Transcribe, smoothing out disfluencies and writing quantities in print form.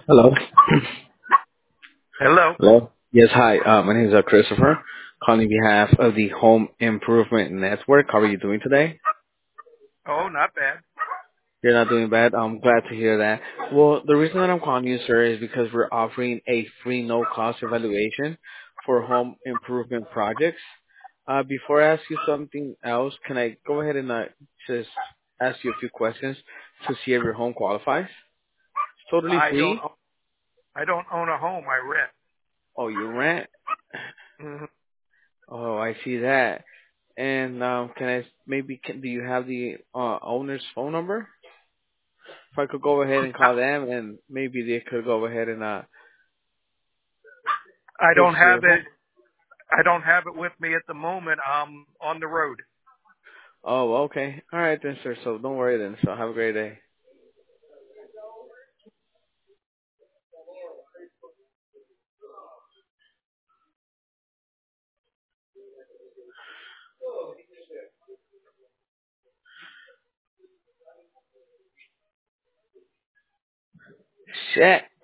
Hello. Hello. Hello. Yes, hi. My name is Christopher, calling on behalf of the Home Improvement Network. How are you doing today? Oh, not bad. You're not doing bad. I'm glad to hear that. Well, the reason that I'm calling you, sir, is because we're offering a free no-cost evaluation for home improvement projects. Before I ask you something else, can I go ahead and just ask you a few questions to see if your home qualifies? It's totally I don't. free. I don't own a home. I rent. Oh, you rent? Mhm. Oh, I see that. And can I maybe do you have the owner's phone number? If I could go ahead and call them, and maybe they could go ahead and I fix don't your have it. home. I don't have it with me at the moment. I'm on the road. Oh, okay. All right then, sir. So don't worry then. So have a great day. Shit.